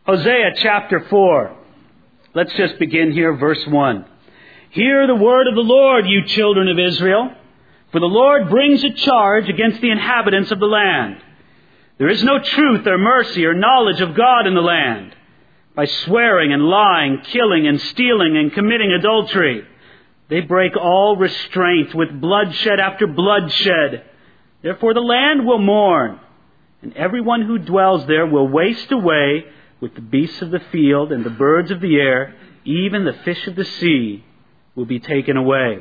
Hosea chapter 4. Let's just begin here, verse 1. Hear the word of the Lord, you children of Israel, for the Lord brings a charge against the inhabitants of the land. There is no truth or mercy or knowledge of God in the land. By swearing and lying, killing and stealing and committing adultery, they break all restraint with bloodshed after bloodshed. Therefore the land will mourn, and everyone who dwells there will waste away with the beasts of the field and the birds of the air. Even the fish of the sea will be taken away.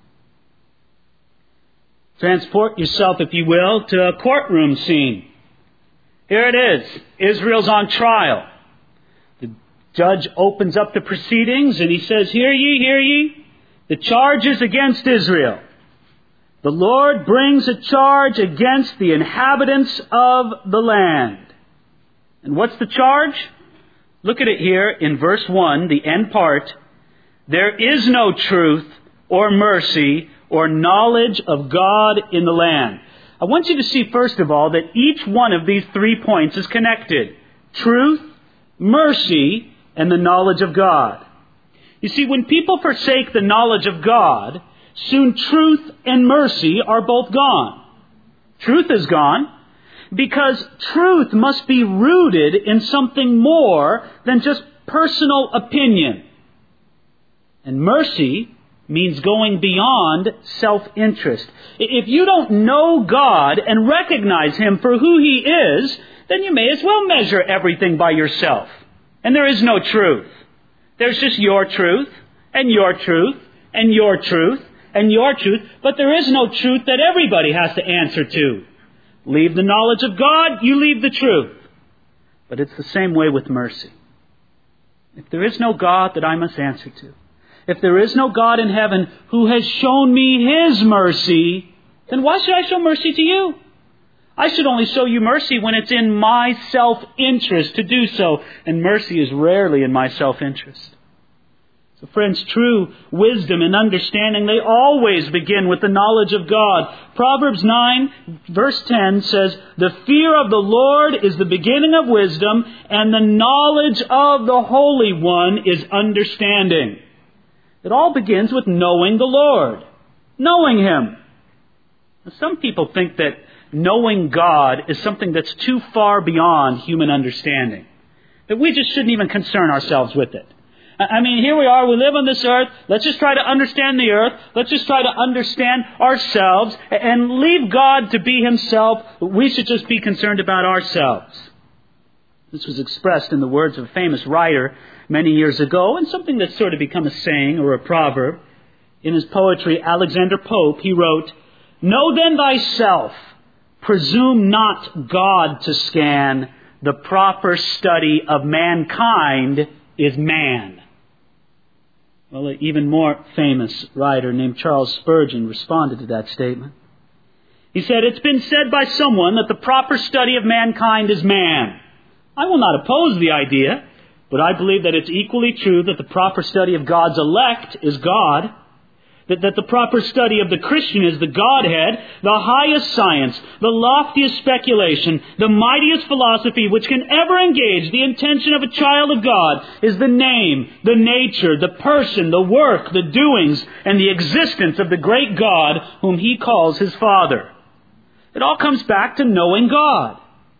Transport yourself, if you will, to a courtroom scene. Here it is. Israel's on trial. The judge opens up the proceedings and he says, Hear ye, the charges against Israel. The Lord brings a charge against the inhabitants of the land. And what's the charge? Look at it here in verse 1, the end part. There is no truth or mercy or knowledge of God in the land. I want you to see, first of all, that each one of these 3 points is connected. Truth, mercy, and the knowledge of God. You see, when people forsake the knowledge of God, soon truth and mercy are both gone. Truth is gone because truth must be rooted in something more than just personal opinion. And mercy means going beyond self-interest. If you don't know God and recognize Him for who He is, then you may as well measure everything by yourself. And there is no truth. There's just your truth, and your truth, and your truth, and your truth. But there is no truth that everybody has to answer to. Leave the knowledge of God, you leave the truth. But it's the same way with mercy. If there is no God that I must answer to, if there is no God in heaven who has shown me His mercy, then why should I show mercy to you? I should only show you mercy when it's in my self-interest to do so. And mercy is rarely in my self-interest. So friends, true wisdom and understanding, they always begin with the knowledge of God. Proverbs 9, verse 10 says, The fear of the Lord is the beginning of wisdom, and the knowledge of the Holy One is understanding. It all begins with knowing the Lord, knowing Him. Now, some people think that knowing God is something that's too far beyond human understanding, that we just shouldn't even concern ourselves with it. I mean, here we are, we live on this earth, let's just try to understand the earth, let's just try to understand ourselves, and leave God to be Himself. We should just be concerned about ourselves. This was expressed in the words of a famous writer many years ago, and something that's sort of become a saying or a proverb. In his poetry, Alexander Pope, he wrote, Know then thyself, presume not God to scan, the proper study of mankind is man. Well, an even more famous writer named Charles Spurgeon responded to that statement. He said, It's been said by someone that the proper study of mankind is man. I will not oppose the idea, but I believe that it's equally true that the proper study of God's elect is God, that the proper study of the Christian is the Godhead, the highest science, the loftiest speculation, the mightiest philosophy which can ever engage the intention of a child of God is the name, the nature, the person, the work, the doings, and the existence of the great God whom He calls His Father. It all comes back to knowing God.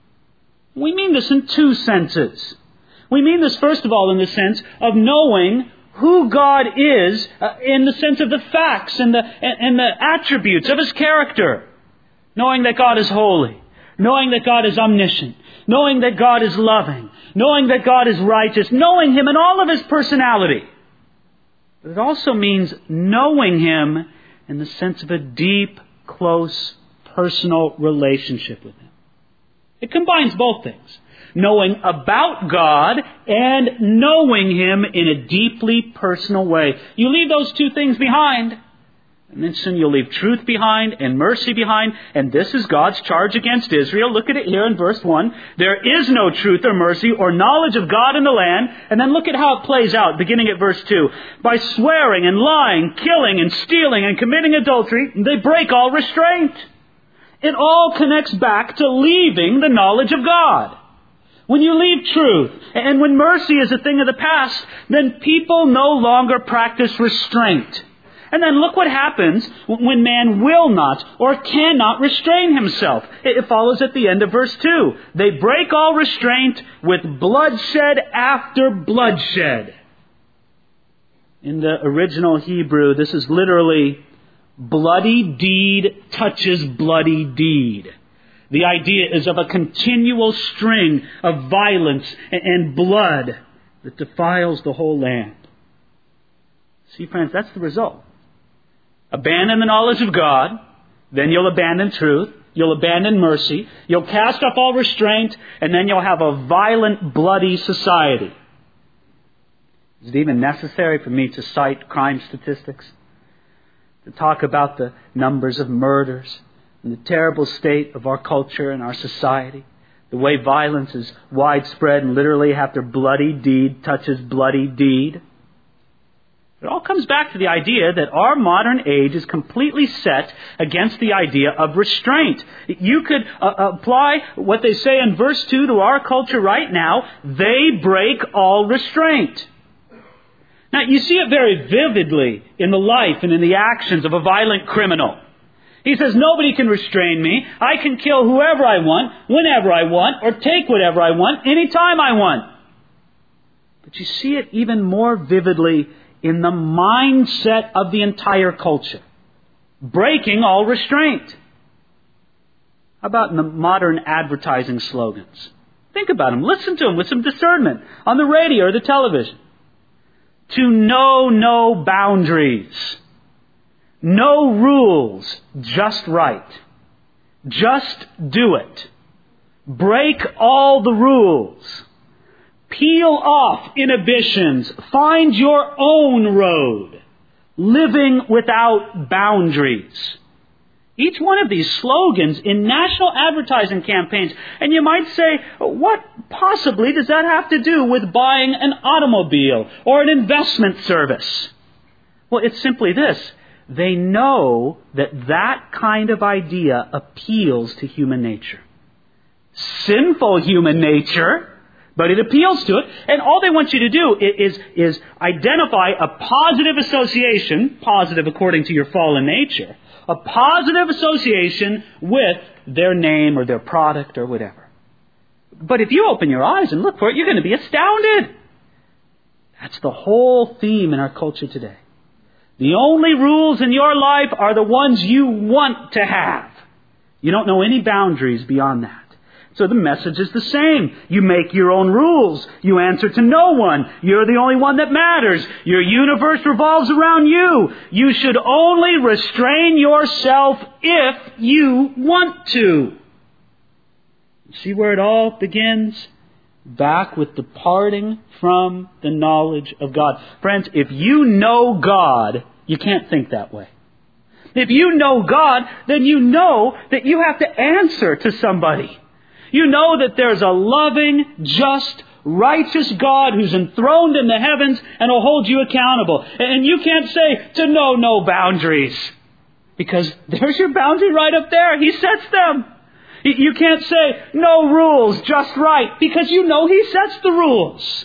We mean this in 2 senses. We mean this, first of all, in the sense of knowing who God is in the sense of the facts and the attributes of His character. Knowing that God is holy. Knowing that God is omniscient. Knowing that God is loving. Knowing that God is righteous. Knowing Him in all of His personality. But it also means knowing Him in the sense of a deep, close, personal relationship with Him. It combines both things. Knowing about God and knowing Him in a deeply personal way. You leave those 2 things behind, and then soon you'll leave truth behind and mercy behind. And this is God's charge against Israel. Look at it here in verse 1. There is no truth or mercy or knowledge of God in the land. And then look at how it plays out, beginning at verse 2. By swearing and lying, killing and stealing and committing adultery, they break all restraint. It all connects back to leaving the knowledge of God. when you leave truth, and when mercy is a thing of the past, then people no longer practice restraint. And then look what happens when man will not or cannot restrain himself. It follows at the end of verse 2. They break all restraint with bloodshed after bloodshed. In the original Hebrew, this is literally bloody deed touches bloody deed. The idea is of a continual string of violence and blood that defiles the whole land. See, friends, that's the result. Abandon the knowledge of God, then you'll abandon truth, you'll abandon mercy, you'll cast off all restraint, and then you'll have a violent, bloody society. Is it even necessary for me to cite crime statistics? To talk about the numbers of murders and the terrible state of our culture and our society? The way violence is widespread and literally after bloody deed touches bloody deed? It all comes back to the idea that our modern age is completely set against the idea of restraint. You could apply what they say in verse 2 to our culture right now. They break all restraint. Now, you see it very vividly in the life and in the actions of a violent criminal. He says, nobody can restrain me. I can kill whoever I want, whenever I want, or take whatever I want, anytime I want. But you see it even more vividly in the mindset of the entire culture. Breaking all restraint. How about in the modern advertising slogans? Think about them. Listen to them with some discernment on the radio or the television. To know no boundaries. No rules, just right. Just do it. Break all the rules. Peel off inhibitions. Find your own road. Living without boundaries. Each one of these slogans in national advertising campaigns. And you might say, what possibly does that have to do with buying an automobile or an investment service? Well, it's simply this. They know that that kind of idea appeals to human nature. Sinful human nature, but it appeals to it. And all they want you to do is identify a positive association, positive according to your fallen nature, a positive association with their name or their product or whatever. But if you open your eyes and look for it, you're going to be astounded. That's the whole theme in our culture today. The only rules in your life are the ones you want to have. You don't know any boundaries beyond that. So the message is the same. You make your own rules. You answer to no one. You're the only one that matters. Your universe revolves around you. You should only restrain yourself if you want to. See where it all begins? Back with departing from the knowledge of God. Friends, if you know God, you can't think that way. If you know God, then you know that you have to answer to somebody. You know that there's a loving, just, righteous God who's enthroned in the heavens and will hold you accountable. And you can't say to know no boundaries. Because there's your boundary right up there. He sets them. You can't say no rules, just right. Because you know He sets the rules.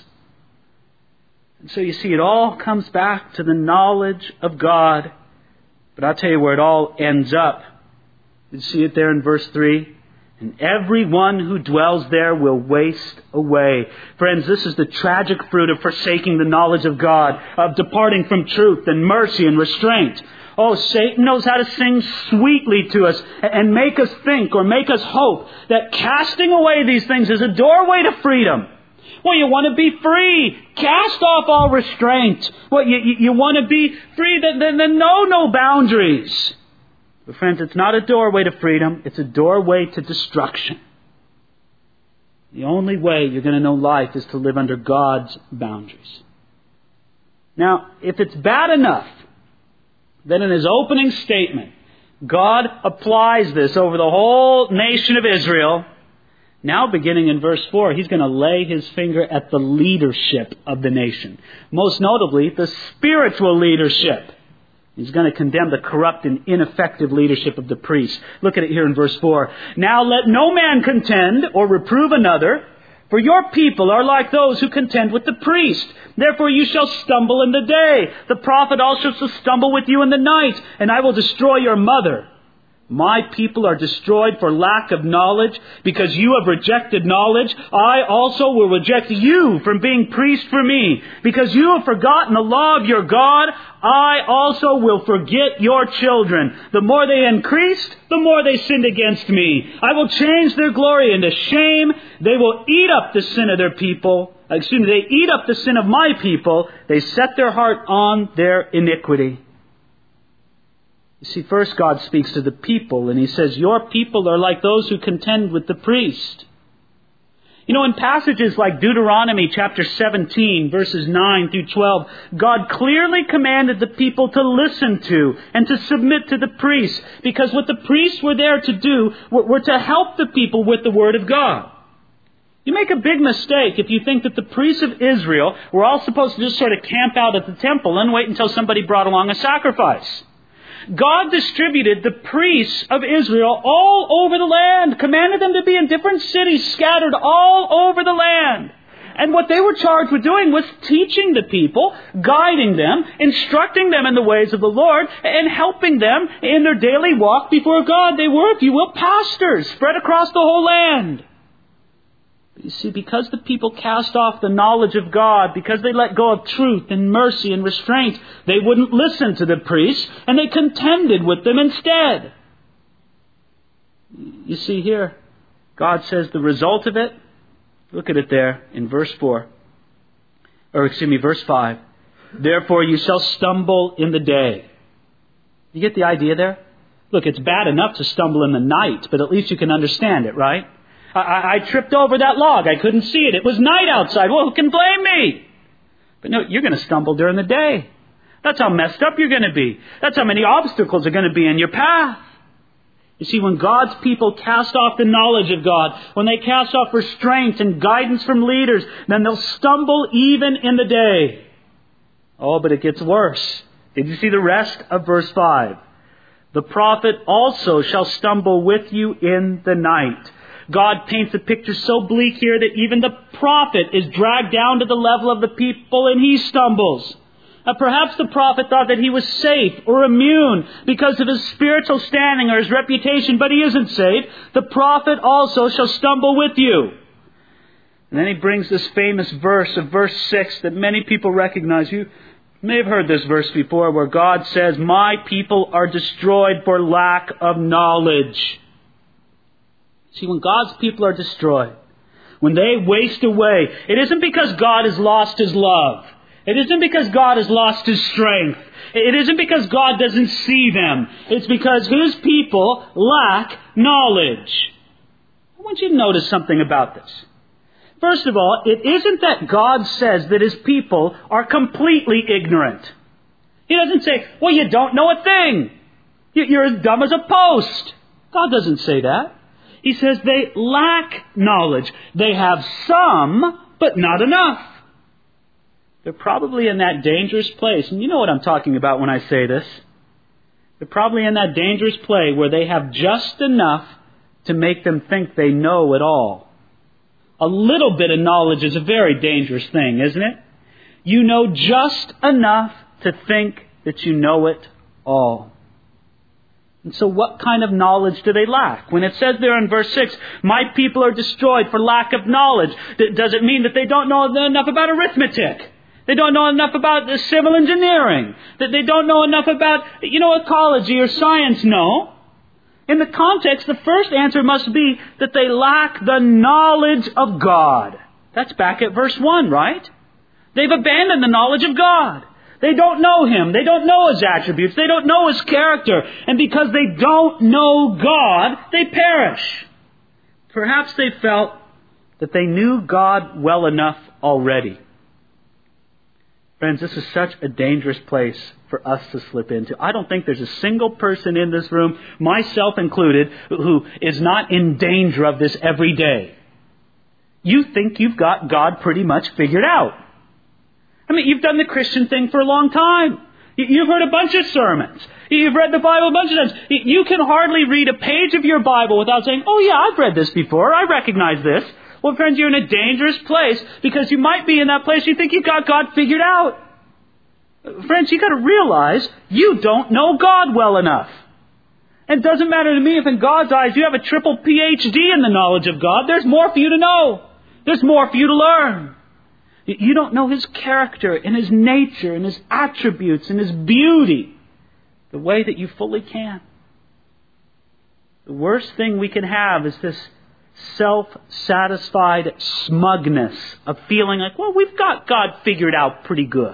And so you see, it all comes back to the knowledge of God. But I'll tell you where it all ends up. You see it there in verse 3. And everyone who dwells there will waste away. Friends, this is the tragic fruit of forsaking the knowledge of God, of departing from truth and mercy and restraint. Oh, Satan knows how to sing sweetly to us and make us think or make us hope that casting away these things is a doorway to freedom. Well, you want to be free. Cast off all restraint. Well, you want to be free, then know no boundaries. But friends, it's not a doorway to freedom. It's a doorway to destruction. The only way you're going to know life is to live under God's boundaries. Now, if it's bad enough, then in His opening statement, God applies this over the whole nation of Israel. Now, beginning in verse 4, He's going to lay His finger at the leadership of the nation. Most notably, the spiritual leadership. He's going to condemn the corrupt and ineffective leadership of the priests. Look at it here in verse 4. Now let no man contend or reprove another, For your people are like those who contend with the priest. Therefore you shall stumble in the day. The prophet also shall stumble with you in the night, and I will destroy your mother. My people are destroyed for lack of knowledge. Because you have rejected knowledge, I also will reject you from being priest for me. Because you have forgotten the law of your God, I also will forget your children. The more they increased, the more they sinned against me. I will change their glory into shame. They will eat up the sin of their people. They eat up the sin of my people. They set their heart on their iniquity. You see, first God speaks to the people, and He says, your people are like those who contend with the priest. You know, in passages like Deuteronomy chapter 17, verses 9 through 12, God clearly commanded the people to listen to and to submit to the priests, because what the priests were there to do were to help the people with the Word of God. You make a big mistake if you think that the priests of Israel were all supposed to just sort of camp out at the temple and wait until somebody brought along a sacrifice. God distributed the priests of Israel all over the land, commanded them to be in different cities scattered all over the land. And what they were charged with doing was teaching the people, guiding them, instructing them in the ways of the Lord, and helping them in their daily walk before God. They were, if you will, pastors spread across the whole land. You see, because the people cast off the knowledge of God, because they let go of truth and mercy and restraint, they wouldn't listen to the priests, and they contended with them instead. You see here, God says the result of it, look at it there in verse 5. Therefore you shall stumble in the day. You get the idea there? Look, it's bad enough to stumble in the night, but at least you can understand it, right? I tripped over that log. I couldn't see it. It was night outside. Well, who can blame me? But no, you're going to stumble during the day. That's how messed up you're going to be. That's how many obstacles are going to be in your path. You see, when God's people cast off the knowledge of God, when they cast off restraint and guidance from leaders, then they'll stumble even in the day. Oh, but it gets worse. Did you see the rest of verse 5? The prophet also shall stumble with you in the night. God paints a picture so bleak here that even the prophet is dragged down to the level of the people and he stumbles. Perhaps the prophet thought that he was safe or immune because of his spiritual standing or his reputation, but he isn't safe. The prophet also shall stumble with you. And then he brings this famous verse of verse 6 that many people recognize. You may have heard this verse before, where God says, my people are destroyed for lack of knowledge. See, when God's people are destroyed, when they waste away, it isn't because God has lost His love. It isn't because God has lost His strength. It isn't because God doesn't see them. It's because His people lack knowledge. I want you to notice something about this. First of all, it isn't that God says that His people are completely ignorant. He doesn't say, well, you don't know a thing. You're as dumb as a post. God doesn't say that. He says they lack knowledge. They have some, but not enough. They're probably in that dangerous place. And you know what I'm talking about when I say this. They're probably in that dangerous place where they have just enough to make them think they know it all. A little bit of knowledge is a very dangerous thing, isn't it? You know just enough to think that you know it all. And so what kind of knowledge do they lack? When it says there in verse 6, my people are destroyed for lack of knowledge, does it mean that they don't know enough about arithmetic? They don't know enough about civil engineering? That they don't know enough about, ecology or science? No. In the context, the first answer must be that they lack the knowledge of God. That's back at verse 1, right? They've abandoned the knowledge of God. They don't know Him. They don't know His attributes. They don't know His character. And because they don't know God, they perish. Perhaps they felt that they knew God well enough already. Friends, this is such a dangerous place for us to slip into. I don't think there's a single person in this room, myself included, who is not in danger of this every day. You think you've got God pretty much figured out. I mean, you've done the Christian thing for a long time. You've heard a bunch of sermons. You've read the Bible a bunch of times. You can hardly read a page of your Bible without saying, oh yeah, I've read this before. I recognize this. Well, friends, you're in a dangerous place because you might be in that place you think you've got God figured out. Friends, you've got to realize you don't know God well enough. And it doesn't matter to me if in God's eyes you have a triple PhD in the knowledge of God. There's more for you to know. There's more for you to learn. You don't know His character and His nature and His attributes and His beauty the way that you fully can. The worst thing we can have is this self-satisfied smugness of feeling like, well, we've got God figured out pretty good.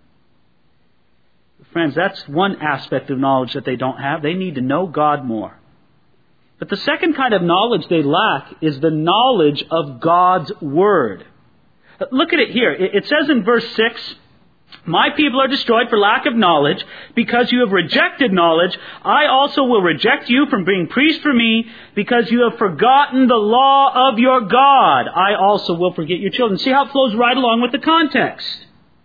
Friends, that's one aspect of knowledge that they don't have. They need to know God more. But the second kind of knowledge they lack is the knowledge of God's Word. Look at it here. It says in verse 6, "My people are destroyed for lack of knowledge. Because you have rejected knowledge, I also will reject you from being priest for me. Because you have forgotten the law of your God, I also will forget your children." See how it flows right along with the context.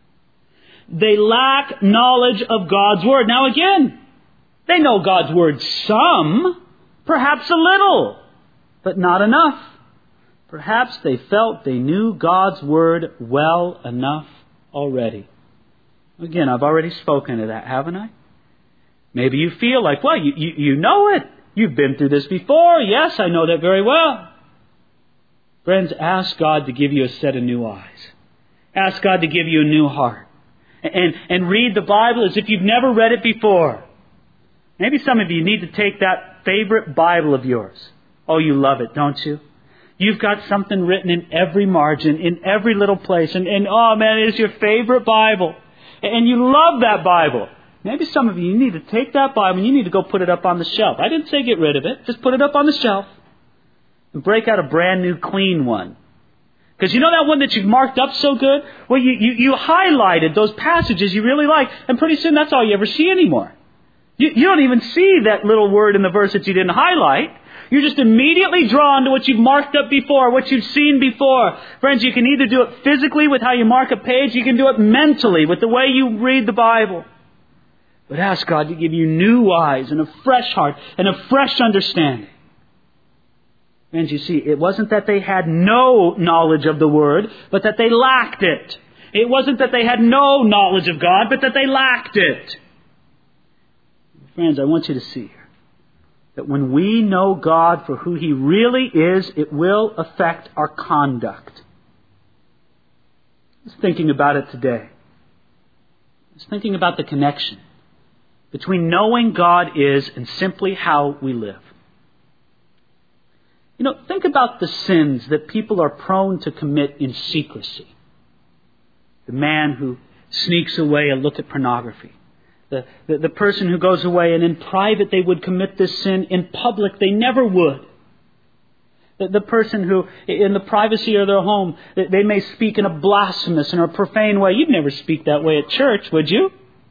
They lack knowledge of God's Word. Now again, they know God's Word some, perhaps a little, but not enough. Perhaps they felt they knew God's Word well enough already. Again, I've already spoken to that, haven't I? Maybe you feel like, well, you know it. You've been through this before. Yes, I know that very well. Friends, ask God to give you a set of new eyes. Ask God to give you a new heart. And read the Bible as if you've never read it before. Maybe some of you need to take that favorite Bible of yours. Oh, you love it, don't you? You've got something written in every margin, in every little place. And oh man, it is your favorite Bible. And you love that Bible. Maybe some of you need to take that Bible and you need to go put it up on the shelf. I didn't say get rid of it. Just put it up on the shelf. And break out a brand new clean one. Because you know that one that you've marked up so good? Well, you highlighted those passages you really like. And pretty soon that's all you ever see anymore. You don't even see that little word in the verse that you didn't highlight. You're just immediately drawn to what you've marked up before, what you've seen before. Friends, you can either do it physically with how you mark a page. You can do it mentally with the way you read the Bible. But ask God to give you new eyes and a fresh heart and a fresh understanding. Friends, you see, it wasn't that they had no knowledge of the Word, but that they lacked it. It wasn't that they had no knowledge of God, but that they lacked it. Friends, I want you to see here that when we know God for who He really is, it will affect our conduct. I was thinking about it today. I was thinking about the connection between knowing God is and simply how we live. You know, think about the sins that people are prone to commit in secrecy. The man who sneaks away and look at pornography. The person who goes away and in private they would commit this sin, in public they never would. The person who, in the privacy of their home, they may speak in a blasphemous and a profane way. You'd never speak that way at church, would you?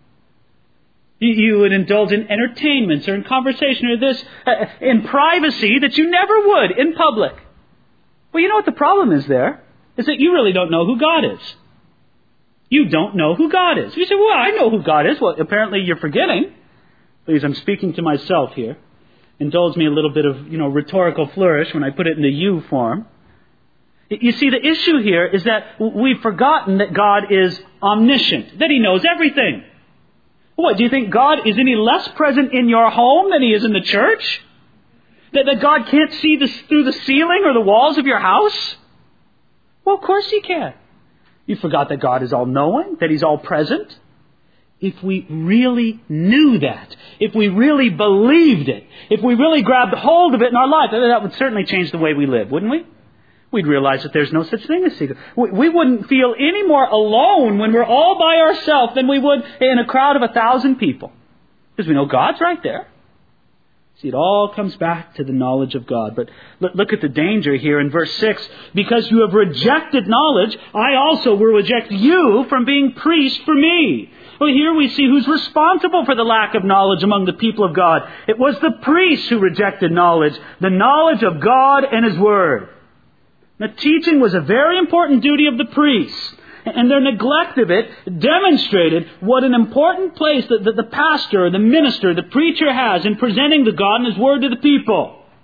You would indulge in entertainments or in conversation or this in privacy that you never would in public. Well, you know what the problem is there? Is that you really don't know who God is. You don't know who God is. You say, well, I know who God is. Well, apparently you're forgetting. Please, I'm speaking to myself here. Indulge me a little bit of, rhetorical flourish when I put it in the you form. You see, the issue here is that we've forgotten that God is omniscient, that He knows everything. What, do you think God is any less present in your home than He is in the church? That God can't see through the ceiling or the walls of your house? Well, of course He can. You forgot that God is all-knowing, that He's all-present. If we really knew that, if we really believed it, if we really grabbed hold of it in our life, that would certainly change the way we live, wouldn't we? We'd realize that there's no such thing as secret. We wouldn't feel any more alone when we're all by ourselves than we would in a crowd of 1,000 people. Because we know God's right there. See, it all comes back to the knowledge of God. But look at the danger here in verse 6. Because you have rejected knowledge, I also will reject you from being priest for me. Well, here we see who's responsible for the lack of knowledge among the people of God. It was the priests who rejected knowledge, the knowledge of God and His Word. Now, teaching was a very important duty of the priests. And their neglect of it demonstrated what an important place that the pastor, the minister, the preacher has in presenting the God and His Word to the people.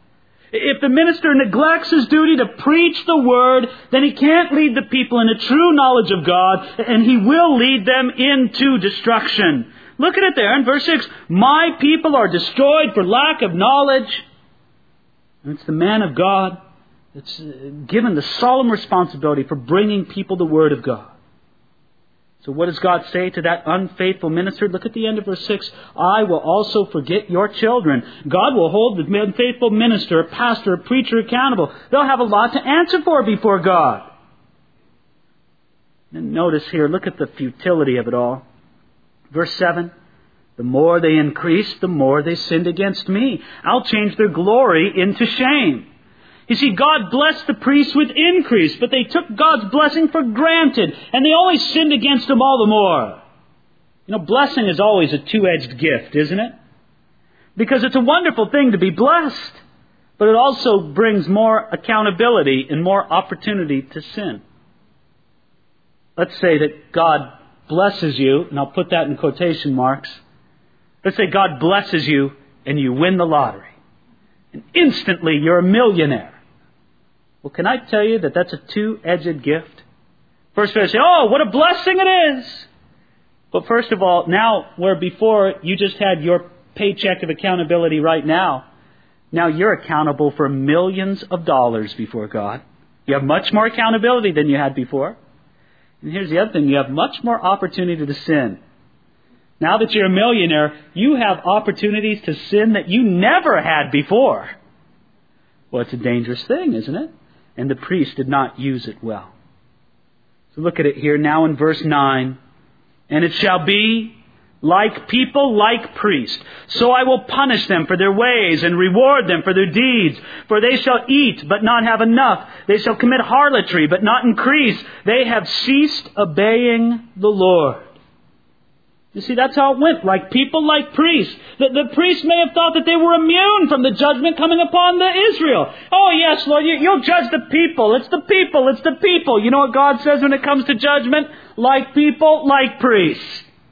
If the minister neglects his duty to preach the Word, then he can't lead the people in a true knowledge of God, and he will lead them into destruction. Look at it there in verse 6. My people are destroyed for lack of knowledge. And it's the man of God that's given the solemn responsibility for bringing people the Word of God. So what does God say to that unfaithful minister? Look at the end of verse 6. I will also forget your children. God will hold the unfaithful minister, pastor, preacher accountable. They'll have a lot to answer for before God. And notice here, look at the futility of it all. Verse 7. The more they increased, the more they sinned against me. I'll change their glory into shame. You see, God blessed the priests with increase, but they took God's blessing for granted, and they always sinned against Him all the more. You know, blessing is always a two-edged gift, isn't it? Because it's a wonderful thing to be blessed, but it also brings more accountability and more opportunity to sin. Let's say that God blesses you, and I'll put that in quotation marks. Let's say God blesses you and you win the lottery. And instantly you're a millionaire. Well, can I tell you that that's a two-edged gift? First, I say, oh, what a blessing it is. But first of all, now where before you just had your paycheck of accountability right now, now you're accountable for millions of dollars before God. You have much more accountability than you had before. And here's the other thing, you have much more opportunity to sin. Now that you're a millionaire, you have opportunities to sin that you never had before. Well, it's a dangerous thing, isn't it? And the priest did not use it well. So look at it here now in verse 9. And it shall be like people, like priests. So I will punish them for their ways and reward them for their deeds. For they shall eat, but not have enough. They shall commit harlotry, but not increase. They have ceased obeying the Lord. You see, that's how it went. Like people, like priests. The priests may have thought that they were immune from the judgment coming upon the Israel. Oh, yes, Lord, you'll judge the people. It's the people. It's the people. You know what God says when it comes to judgment? Like people, like priests.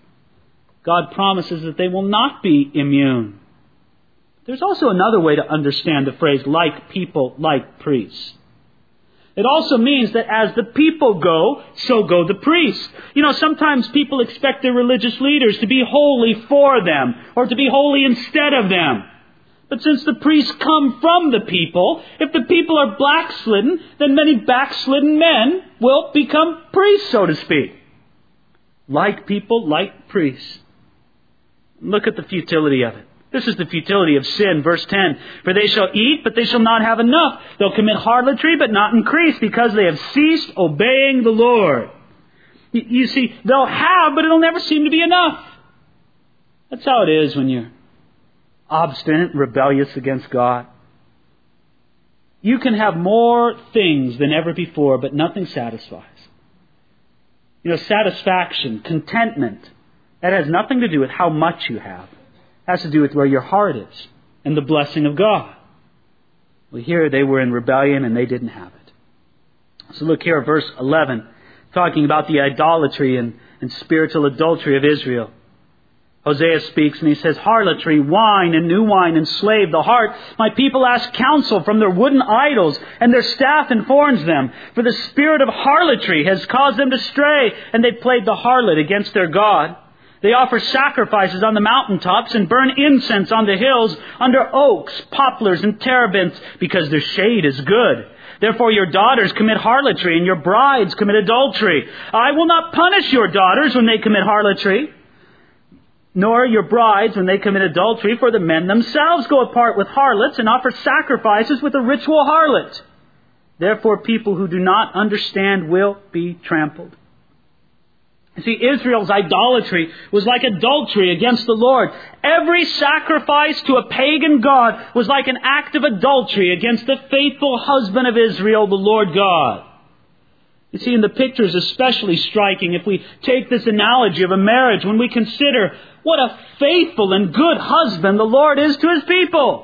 God promises that they will not be immune. There's also another way to understand the phrase, like people, like priests. It also means that as the people go, so go the priests. You know, sometimes people expect their religious leaders to be holy for them, or to be holy instead of them. But since the priests come from the people, if the people are backslidden, then many backslidden men will become priests, so to speak. Like people, like priests. Look at the futility of it. This is the futility of sin. Verse 10, for they shall eat, but they shall not have enough. They'll commit harlotry, but not increase, because they have ceased obeying the Lord. You see, they'll have, but it'll never seem to be enough. That's how it is when you're obstinate and rebellious against God. You can have more things than ever before, but nothing satisfies. You know, satisfaction, contentment, that has nothing to do with how much you have. It has to do with where your heart is and the blessing of God. Well, here they were in rebellion and they didn't have it. So look here, verse 11, talking about the idolatry and spiritual adultery of Israel. Hosea speaks and he says, harlotry, wine and new wine enslave the heart. My people ask counsel from their wooden idols, and their staff informs them. For the spirit of harlotry has caused them to stray, and they played the harlot against their God. They offer sacrifices on the mountaintops and burn incense on the hills under oaks, poplars, and terebinths, because their shade is good. Therefore your daughters commit harlotry, and your brides commit adultery. I will not punish your daughters when they commit harlotry, nor your brides when they commit adultery, for the men themselves go apart with harlots and offer sacrifices with a ritual harlot. Therefore people who do not understand will be trampled. See, Israel's idolatry was like adultery against the Lord. Every sacrifice to a pagan god was like an act of adultery against the faithful husband of Israel, the Lord God. You see, and the picture is especially striking if we take this analogy of a marriage, when we consider what a faithful and good husband the Lord is to His people.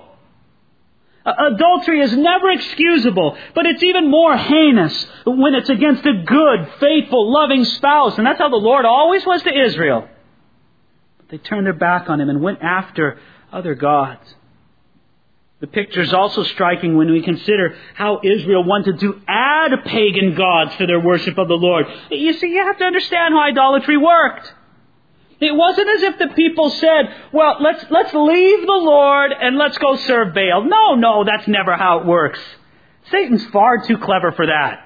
Adultery is never excusable, but it's even more heinous when it's against a good, faithful, loving spouse. And that's how the Lord always was to Israel. But they turned their back on Him and went after other gods. The picture is also striking when we consider how Israel wanted to add pagan gods to their worship of the Lord. You see, you have to understand how idolatry worked. It wasn't as if the people said, well, let's leave the Lord and let's go serve Baal. No, that's never how it works. Satan's far too clever for that.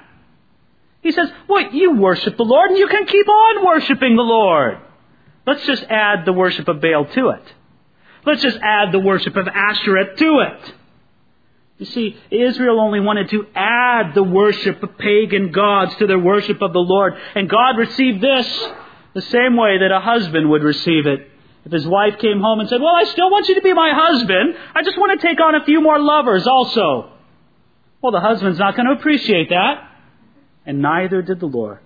He says, well, you worship the Lord and you can keep on worshiping the Lord. Let's just add the worship of Baal to it. Let's just add the worship of Asherah to it. You see, Israel only wanted to add the worship of pagan gods to their worship of the Lord. And God received this the same way that a husband would receive it. If his wife came home and said, well, I still want you to be my husband. I just want to take on a few more lovers also. Well, the husband's not going to appreciate that. And neither did the Lord.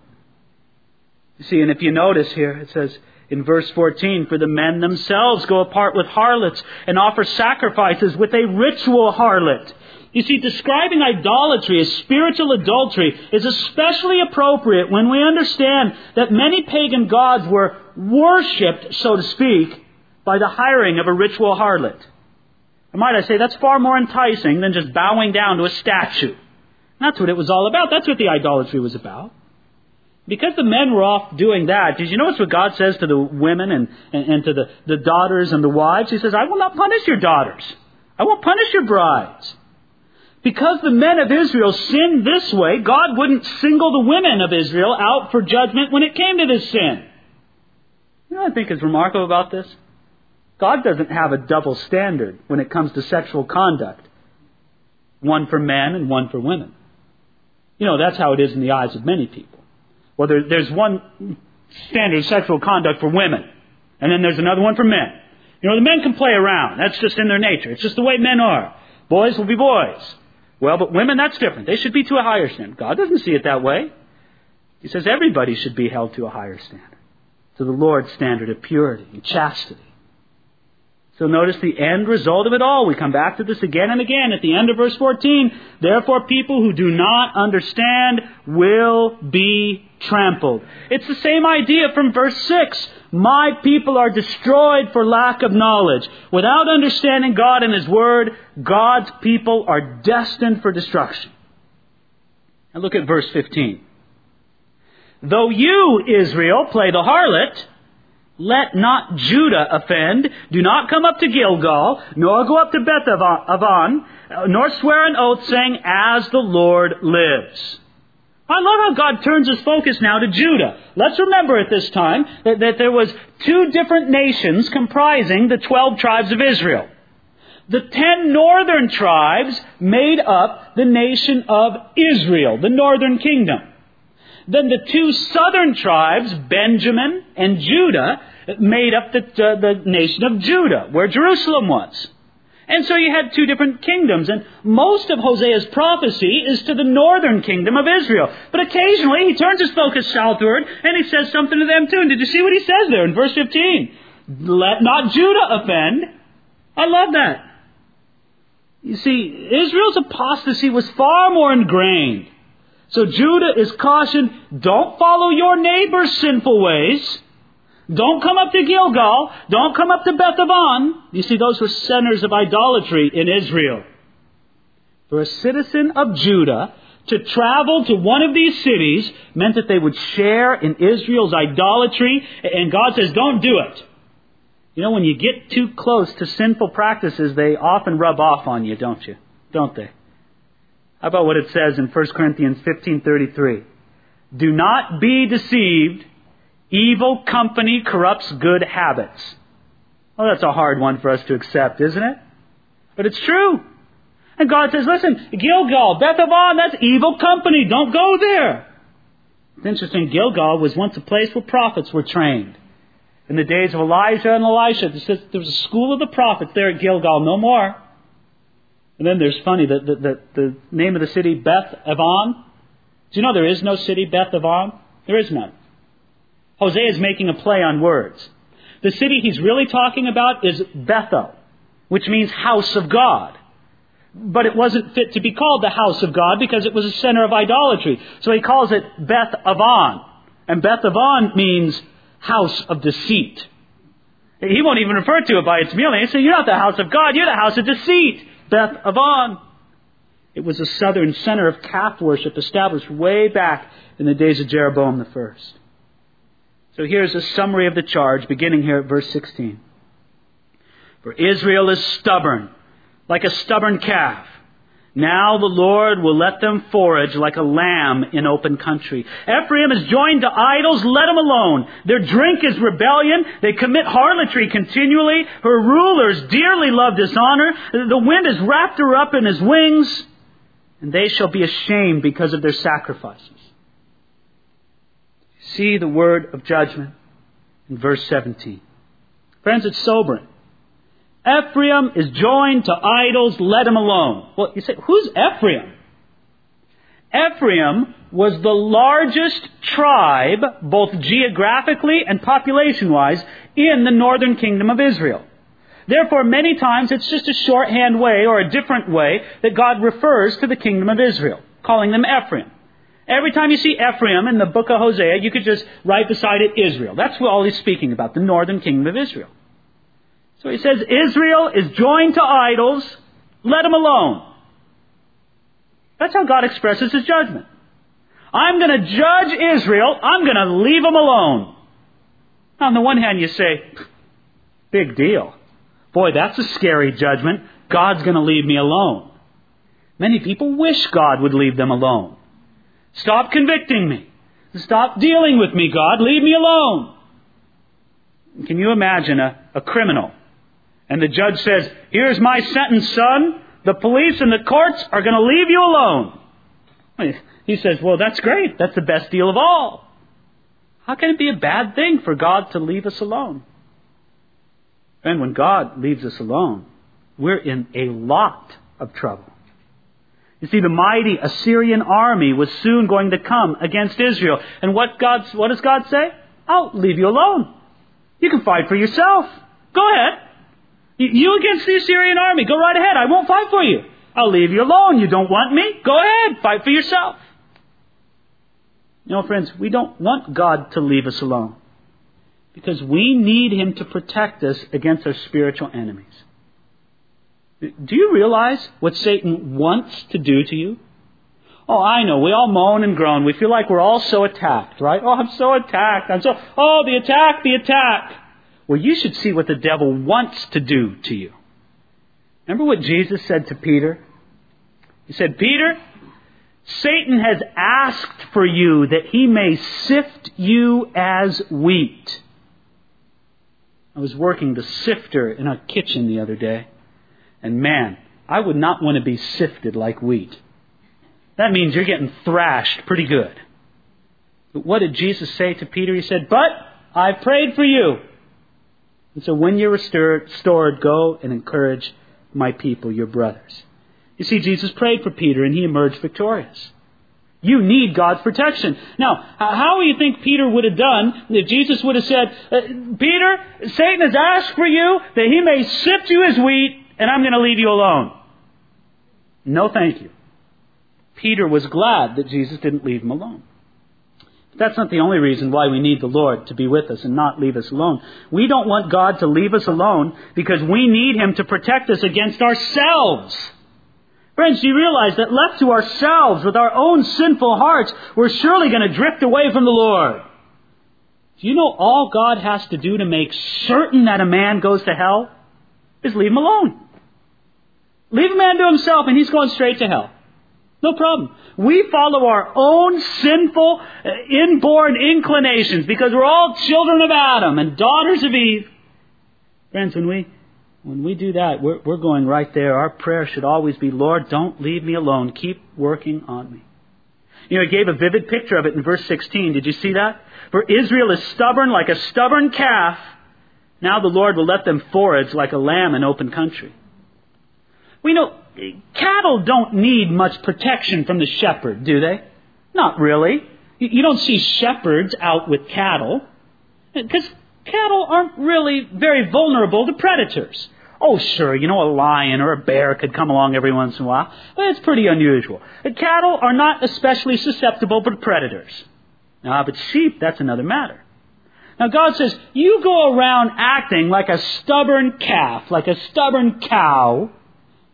You see, and if you notice here, it says in verse 14, for the men themselves go apart with harlots and offer sacrifices with a ritual harlot. You see, describing idolatry as spiritual adultery is especially appropriate when we understand that many pagan gods were worshipped, so to speak, by the hiring of a ritual harlot. And might I say, that's far more enticing than just bowing down to a statue. That's what it was all about. That's what the idolatry was about. Because the men were off doing that, did you notice what God says to the women and to the daughters and the wives? He says, I will not punish your daughters. I won't punish your brides. Because the men of Israel sinned this way, God wouldn't single the women of Israel out for judgment when it came to this sin. You know what I think is remarkable about this? God doesn't have a double standard when it comes to sexual conduct. One for men and one for women. You know, that's how it is in the eyes of many people. Well, there's one standard of sexual conduct for women, and then there's another one for men. You know, the men can play around. That's just in their nature. It's just the way men are. Boys will be boys. Well, but women, that's different. They should be to a higher standard. God doesn't see it that way. He says everybody should be held to a higher standard, to the Lord's standard of purity and chastity. So notice the end result of it all. We come back to this again and again at the end of verse 14. Therefore, people who do not understand will be trampled. It's the same idea from verse 6. My people are destroyed for lack of knowledge. Without understanding God and His Word, God's people are destined for destruction. And look at verse 15. Though you, Israel, play the harlot, let not Judah offend. Do not come up to Gilgal, nor go up to Beth Aven, nor swear an oath, saying, as the Lord lives. I love how God turns His focus now to Judah. Let's remember at this time that there was 2 different nations comprising the 12 tribes of Israel. The 10 northern tribes made up the nation of Israel, the northern kingdom. Then the 2 southern tribes, Benjamin and Judah, made up the nation of Judah, where Jerusalem was. And so you had 2 different kingdoms. And most of Hosea's prophecy is to the northern kingdom of Israel. But occasionally he turns his focus southward and he says something to them too. And did you see what he says there in verse 15? Let not Judah offend. I love that. You see, Israel's apostasy was far more ingrained. So Judah is cautioned, don't follow your neighbor's sinful ways. Don't come up to Gilgal. Don't come up to Beth Aven. You see, those were centers of idolatry in Israel. For a citizen of Judah to travel to one of these cities meant that they would share in Israel's idolatry. And God says, don't do it. You know, when you get too close to sinful practices, they often rub off on you, don't you? Don't they? How about what it says in 1 Corinthians 15:33? Do not be deceived. Evil company corrupts good habits. Well, that's a hard one for us to accept, isn't it? But it's true. And God says, listen, Gilgal, Beth Aven, that's evil company. Don't go there. It's interesting, Gilgal was once a place where prophets were trained. In the days of Elijah and Elisha, there was a school of the prophets there at Gilgal, no more. And then there's funny, the name of the city, Beth Aven. Do you know there is no city, Beth Aven? There is none. Hosea is making a play on words. The city he's really talking about is Bethel, which means house of God. But it wasn't fit to be called the house of God because it was a center of idolatry. So he calls it Beth Aven. And Beth Aven means house of deceit. He won't even refer to it by its real name. He says, you're not the house of God, you're the house of deceit. Beth Aven. It was a southern center of calf worship established way back in the days of Jeroboam I. So here's a summary of the charge, beginning here at verse 16. For Israel is stubborn, like a stubborn calf. Now the Lord will let them forage like a lamb in open country. Ephraim is joined to idols, let them alone. Their drink is rebellion. They commit harlotry continually. Her rulers dearly love dishonor. The wind has wrapped her up in his wings, and they shall be ashamed because of their sacrifices. See the word of judgment in verse 17. Friends, it's sobering. Ephraim is joined to idols, let him alone. Well, you say, who's Ephraim? Ephraim was the largest tribe, both geographically and population-wise, in the northern kingdom of Israel. Therefore, many times it's just a shorthand way or a different way that God refers to the kingdom of Israel, calling them Ephraim. Every time you see Ephraim in the book of Hosea, you could just write beside it Israel. That's what all he's speaking about, the northern kingdom of Israel. So he says, Israel is joined to idols, let him alone. That's how God expresses his judgment. I'm going to judge Israel, I'm going to leave them alone. Now, on the one hand, you say, big deal. Boy, that's a scary judgment. God's going to leave me alone. Many people wish God would leave them alone. Stop convicting me. Stop dealing with me, God. Leave me alone. Can you imagine a criminal? And the judge says, here's my sentence, son. The police and the courts are going to leave you alone. He says, well, that's great. That's the best deal of all. How can it be a bad thing for God to leave us alone? And when God leaves us alone, we're in a lot of trouble. You see, the mighty Assyrian army was soon going to come against Israel. And what does God say? I'll leave you alone. You can fight for yourself. Go ahead. You against the Assyrian army. Go right ahead. I won't fight for you. I'll leave you alone. You don't want me? Go ahead. Fight for yourself. You know, friends, we don't want God to leave us alone, because we need Him to protect us against our spiritual enemies. Do you realize what Satan wants to do to you? Oh, I know. We all moan and groan. We feel like we're all so attacked, right? Oh, I'm so attacked. The attack, the attack. Well, you should see what the devil wants to do to you. Remember what Jesus said to Peter? He said, Peter, Satan has asked for you that he may sift you as wheat. I was working the sifter in a kitchen the other day. And man, I would not want to be sifted like wheat. That means you're getting thrashed pretty good. But what did Jesus say to Peter? He said, but I prayed for you. And so when you're restored, go and encourage my people, your brothers. You see, Jesus prayed for Peter and he emerged victorious. You need God's protection. Now, how do you think Peter would have done if Jesus would have said, Peter, Satan has asked for you that he may sift you as wheat, and I'm going to leave you alone? No, thank you. Peter was glad that Jesus didn't leave him alone. But that's not the only reason why we need the Lord to be with us and not leave us alone. We don't want God to leave us alone because we need Him to protect us against ourselves. Friends, do you realize that left to ourselves with our own sinful hearts, we're surely going to drift away from the Lord? Do you know all God has to do to make certain that a man goes to hell is leave him alone? Leave a man to himself and he's going straight to hell. No problem. We follow our own sinful, inborn inclinations because we're all children of Adam and daughters of Eve. Friends, when we do that, we're going right there. Our prayer should always be, Lord, don't leave me alone. Keep working on me. You know, He gave a vivid picture of it in verse 16. Did you see that? For Israel is stubborn like a stubborn calf. Now the Lord will let them forage like a lamb in open country. We know cattle don't need much protection from the shepherd, do they? Not really. You don't see shepherds out with cattle, because cattle aren't really very vulnerable to predators. Oh, sure, you know, a lion or a bear could come along every once in a while, but it's pretty unusual. Cattle are not especially susceptible to predators. Now, but sheep, that's another matter. Now, God says, you go around acting like a stubborn calf, like a stubborn cow,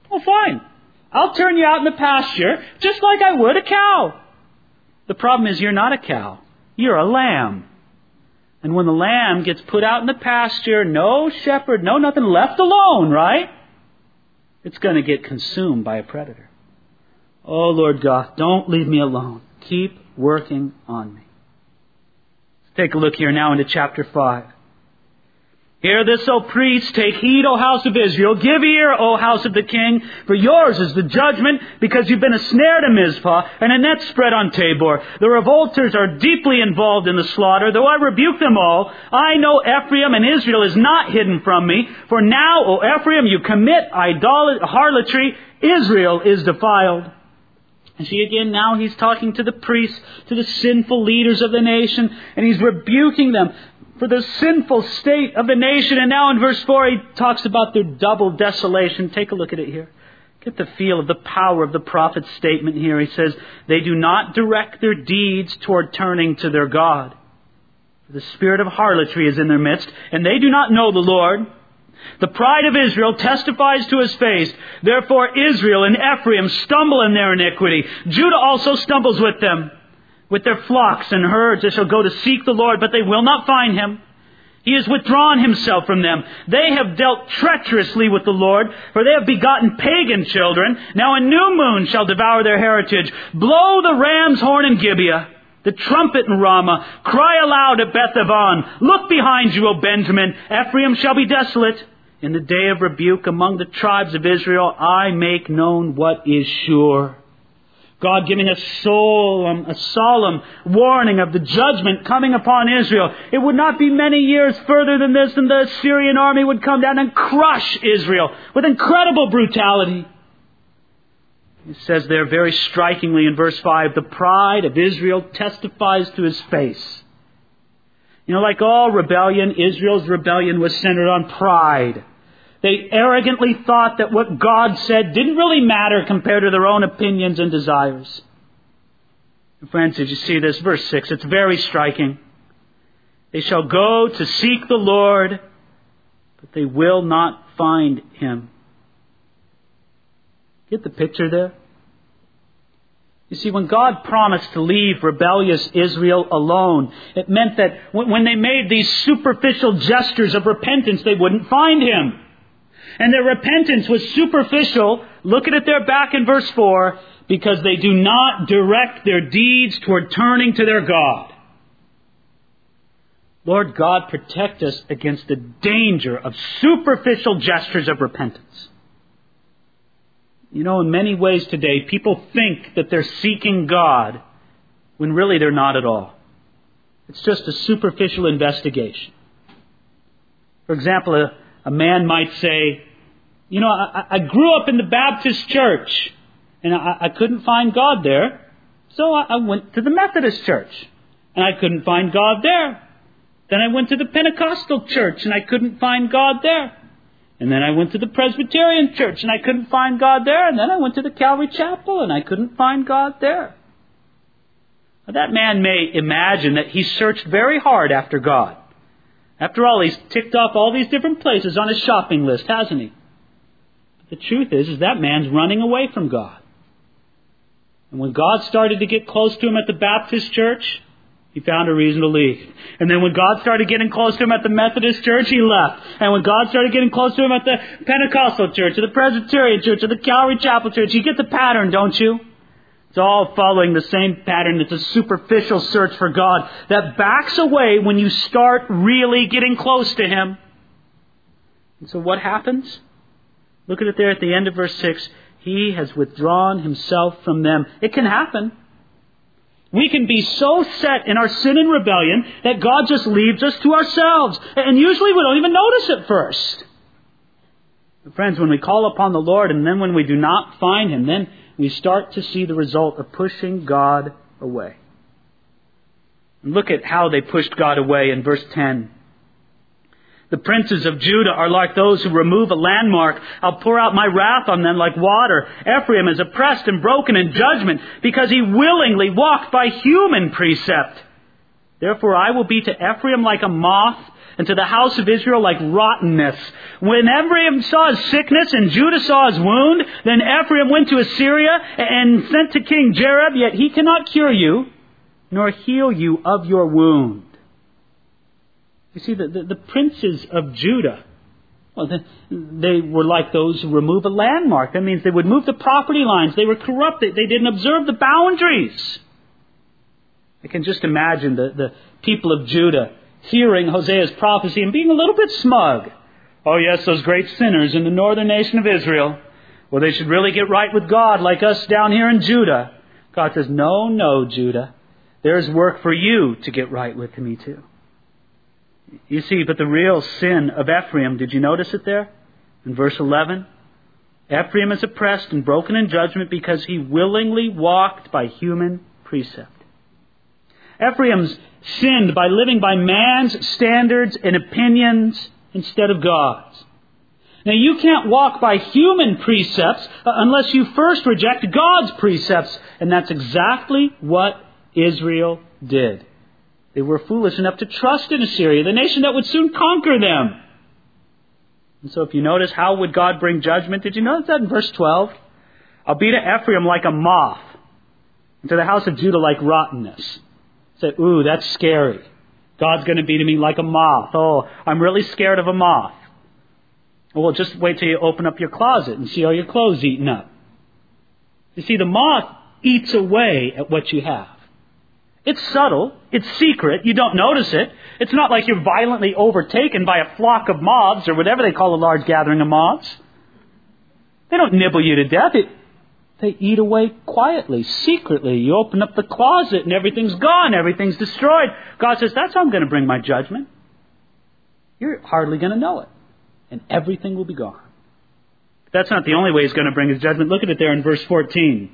Well, fine. I'll turn you out in the pasture just like I would a cow. The problem is you're not a cow. You're a lamb. And when the lamb gets put out in the pasture, no shepherd, no nothing, left alone, right? It's going to get consumed by a predator. Oh, Lord God, don't leave me alone. Keep working on me. Let's take a look here now into chapter 5. Hear this, O priests, take heed, O house of Israel. Give ear, O house of the king, for yours is the judgment, because you've been a snare to Mizpah, and a net spread on Tabor. The revolters are deeply involved in the slaughter, though I rebuke them all. I know Ephraim, and Israel is not hidden from me. For now, O Ephraim, you commit harlotry. Israel is defiled. And see again, now he's talking to the priests, to the sinful leaders of the nation, and he's rebuking them for the sinful state of the nation. And now in verse 4, he talks about their double desolation. Take a look at it here. Get the feel of the power of the prophet's statement here. He says, they do not direct their deeds toward turning to their God. For the spirit of harlotry is in their midst, and they do not know the Lord. The pride of Israel testifies to his face. Therefore Israel and Ephraim stumble in their iniquity. Judah also stumbles with them. With their flocks and herds they shall go to seek the Lord, but they will not find him. He has withdrawn himself from them. They have dealt treacherously with the Lord, for they have begotten pagan children. Now a new moon shall devour their heritage. Blow the ram's horn in Gibeah, the trumpet in Ramah. Cry aloud at Beth-aven. Look behind you, O Benjamin. Ephraim shall be desolate. In the day of rebuke among the tribes of Israel, I make known what is sure. God giving a solemn warning of the judgment coming upon Israel. It would not be many years further than this, and the Assyrian army would come down and crush Israel with incredible brutality. It says there very strikingly in verse 5, the pride of Israel testifies to his face. You know, like all rebellion, Israel's rebellion was centered on pride. They arrogantly thought that what God said didn't really matter compared to their own opinions and desires. And friends, did you see this? Verse 6, it's very striking. They shall go to seek the Lord, but they will not find him. Get the picture there? You see, when God promised to leave rebellious Israel alone, it meant that when they made these superficial gestures of repentance, they wouldn't find him. And their repentance was superficial. Look at it there back in verse 4. Because they do not direct their deeds toward turning to their God. Lord God, protect us against the danger of superficial gestures of repentance. You know, in many ways today, people think that they're seeking God when really they're not at all. It's just a superficial investigation. For example, a man might say, you know, I grew up in the Baptist church and I couldn't find God there. So I went to the Methodist church and I couldn't find God there. Then I went to the Pentecostal church and I couldn't find God there. And then I went to the Presbyterian church and I couldn't find God there. And then I went to the Calvary Chapel and I couldn't find God there. Now, that man may imagine that he searched very hard after God. After all, he's ticked off all these different places on his shopping list, hasn't he? But the truth is that man's running away from God. And when God started to get close to him at the Baptist church, he found a reason to leave. And then when God started getting close to him at the Methodist church, he left. And when God started getting close to him at the Pentecostal church, or the Presbyterian church, or the Calvary Chapel church, you get the pattern, don't you? It's all following the same pattern. It's a superficial search for God that backs away when you start really getting close to him. And so what happens? Look at it there at the end of verse 6. He has withdrawn himself from them. It can happen. We can be so set in our sin and rebellion that God just leaves us to ourselves. And usually we don't even notice it first. But friends, when we call upon the Lord and then when we do not find him, then we start to see the result of pushing God away. And look at how they pushed God away in verse 10. The princes of Judah are like those who remove a landmark. I'll pour out my wrath on them like water. Ephraim is oppressed and broken in judgment because he willingly walked by human precept. Therefore I will be to Ephraim like a moth and to the house of Israel like rottenness. When Ephraim saw his sickness and Judah saw his wound, then Ephraim went to Assyria and sent to King Jareb, yet he cannot cure you, nor heal you of your wound. You see, the princes of Judah, well, they were like those who remove a landmark. That means they would move the property lines. They were corrupt. They didn't observe the boundaries. I can just imagine the people of Judah hearing Hosea's prophecy and being a little bit smug. Oh yes, those great sinners in the northern nation of Israel. Well, they should really get right with God like us down here in Judah. God says, no, Judah. There's work for you to get right with me too. You see, but the real sin of Ephraim, did you notice it there? In verse 11, Ephraim is oppressed and broken in judgment because he willingly walked by human precept. Ephraim's sinned by living by man's standards and opinions instead of God's. Now, you can't walk by human precepts unless you first reject God's precepts, and that's exactly what Israel did. They were foolish enough to trust in Assyria, the nation that would soon conquer them. And so if you notice, how would God bring judgment? Did you notice that in verse 12? I'll be to Ephraim like a moth, and to the house of Judah like rottenness. Say, ooh, that's scary. God's going to be to me like a moth. Oh, I'm really scared of a moth. Well, just wait till you open up your closet and see all your clothes eaten up. You see, the moth eats away at what you have. It's subtle. It's secret. You don't notice it. It's not like you're violently overtaken by a flock of moths or whatever they call a large gathering of moths. They don't nibble you to death. They eat away quietly, secretly. You open up the closet and everything's gone. Everything's destroyed. God says, that's how I'm going to bring my judgment. You're hardly going to know it. And everything will be gone. But that's not the only way He's going to bring His judgment. Look at it there in verse 14.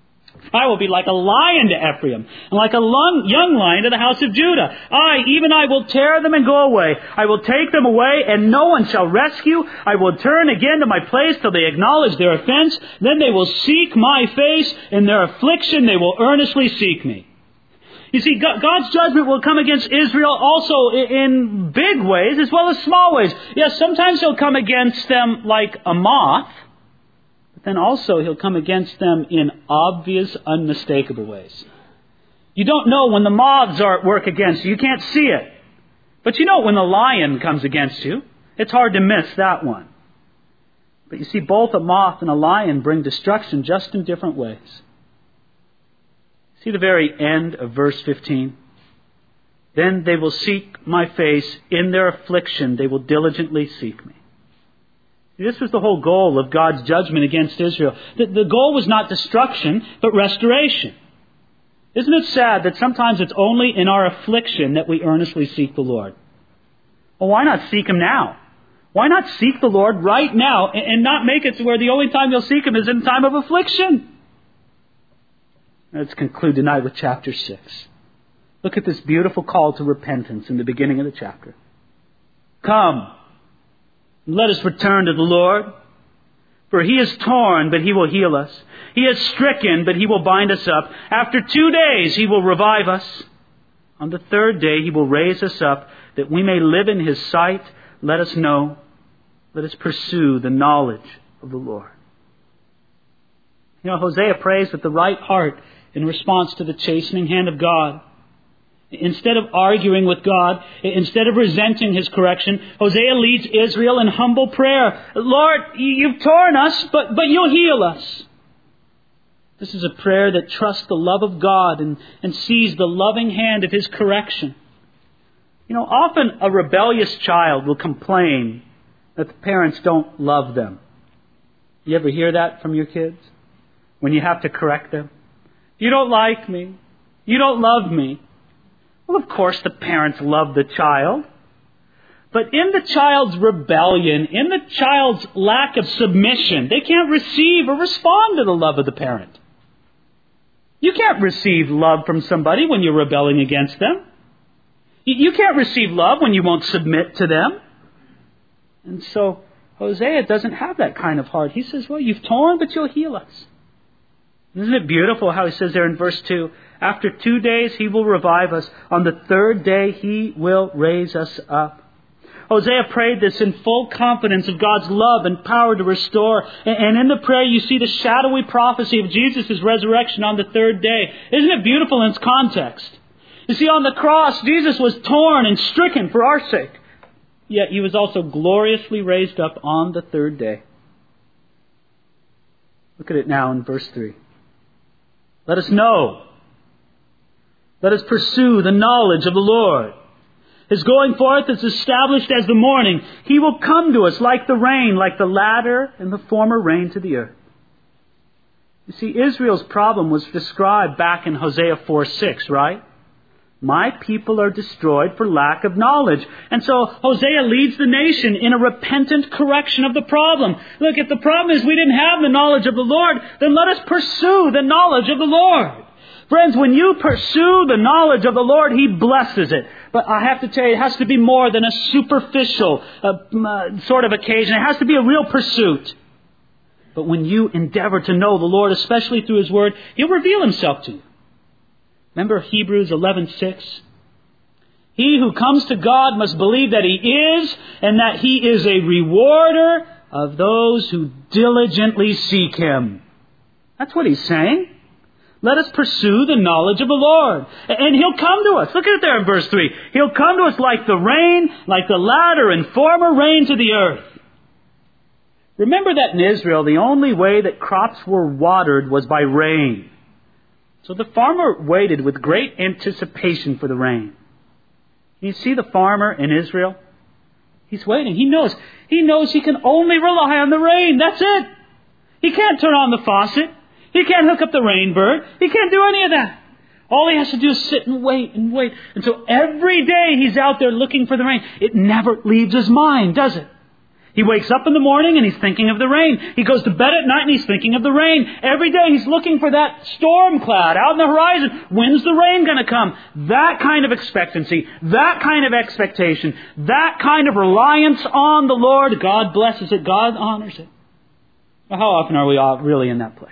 I will be like a lion to Ephraim, and like a young lion to the house of Judah. Even I will tear them and go away. I will take them away, and no one shall rescue. I will turn again to my place till they acknowledge their offense. Then they will seek my face. In their affliction they will earnestly seek me. You see, God's judgment will come against Israel also in big ways as well as small ways. Yes, sometimes He'll come against them like a moth. Then also He'll come against them in obvious, unmistakable ways. You don't know when the moths are at work against you. You can't see it. But you know when the lion comes against you. It's hard to miss that one. But you see, both a moth and a lion bring destruction just in different ways. See the very end of verse 15? Then they will seek my face. In their affliction they will diligently seek me. This was the whole goal of God's judgment against Israel. The goal was not destruction, but restoration. Isn't it sad that sometimes it's only in our affliction that we earnestly seek the Lord? Well, why not seek Him now? Why not seek the Lord right now and not make it to where the only time you'll seek Him is in time of affliction? Let's conclude tonight with chapter 6. Look at this beautiful call to repentance in the beginning of the chapter. Come. Let us return to the Lord. For He is torn, but He will heal us. He is stricken, but He will bind us up. After 2 days He will revive us. On the third day He will raise us up, that we may live in His sight. Let us know. Let us pursue the knowledge of the Lord. You know, Hosea prays with the right heart in response to the chastening hand of God. Instead of arguing with God, instead of resenting His correction, Hosea leads Israel in humble prayer. Lord, You've torn us, but You'll heal us. This is a prayer that trusts the love of God and sees the loving hand of His correction. You know, often a rebellious child will complain that the parents don't love them. You ever hear that from your kids? When you have to correct them? You don't like me. You don't love me. Well, of course, the parents love the child. But in the child's rebellion, in the child's lack of submission, they can't receive or respond to the love of the parent. You can't receive love from somebody when you're rebelling against them. You can't receive love when you won't submit to them. And so Hosea doesn't have that kind of heart. He says, well, you've torn, but you'll heal us. Isn't it beautiful how he says there in verse 2, after 2 days He will revive us. On the third day He will raise us up. Hosea prayed this in full confidence of God's love and power to restore. And in the prayer you see the shadowy prophecy of Jesus' resurrection on the third day. Isn't it beautiful in its context? You see, on the cross, Jesus was torn and stricken for our sake. Yet He was also gloriously raised up on the third day. Look at it now in verse 3. Let us know. Let us pursue the knowledge of the Lord. His going forth is established as the morning. He will come to us like the rain, like the latter and the former rain to the earth. You see, Israel's problem was described back in Hosea 4:6, right? My people are destroyed for lack of knowledge. And so Hosea leads the nation in a repentant correction of the problem. Look, if the problem is we didn't have the knowledge of the Lord, then let us pursue the knowledge of the Lord. Friends, when you pursue the knowledge of the Lord, He blesses it. But I have to tell you, it has to be more than a superficial sort of occasion. It has to be a real pursuit. But when you endeavor to know the Lord, especially through His Word, He'll reveal Himself to you. Remember Hebrews 11:6? He who comes to God must believe that He is, and that He is a rewarder of those who diligently seek Him. That's what He's saying. Let us pursue the knowledge of the Lord. And He'll come to us. Look at it there in verse 3. He'll come to us like the rain, like the latter and former rain to the earth. Remember that in Israel, the only way that crops were watered was by rain. So the farmer waited with great anticipation for the rain. You see the farmer in Israel? He's waiting. He knows he can only rely on the rain. That's it. He can't turn on the faucet. He can't hook up the rain bird. He can't do any of that. All he has to do is sit and wait and wait. And so every day he's out there looking for the rain. It never leaves his mind, does it? He wakes up in the morning and he's thinking of the rain. He goes to bed at night and he's thinking of the rain. Every day he's looking for that storm cloud out in the horizon. When's the rain going to come? That kind of expectancy, that kind of expectation, that kind of reliance on the Lord, God blesses it, God honors it. Well, how often are we all really in that place?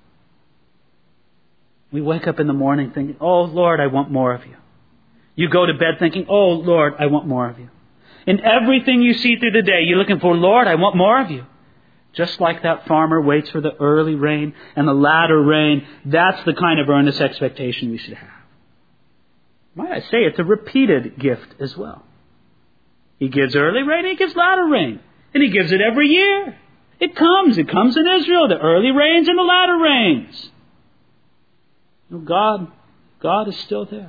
We wake up in the morning thinking, oh Lord, I want more of you. You go to bed thinking, oh Lord, I want more of you. In everything you see through the day, you're looking for, Lord, I want more of you. Just like that farmer waits for the early rain and the latter rain, that's the kind of earnest expectation we should have. Might I say, it's a repeated gift as well. He gives early rain, He gives latter rain. And He gives it every year. It comes in Israel, the early rains and the latter rains. God is still there.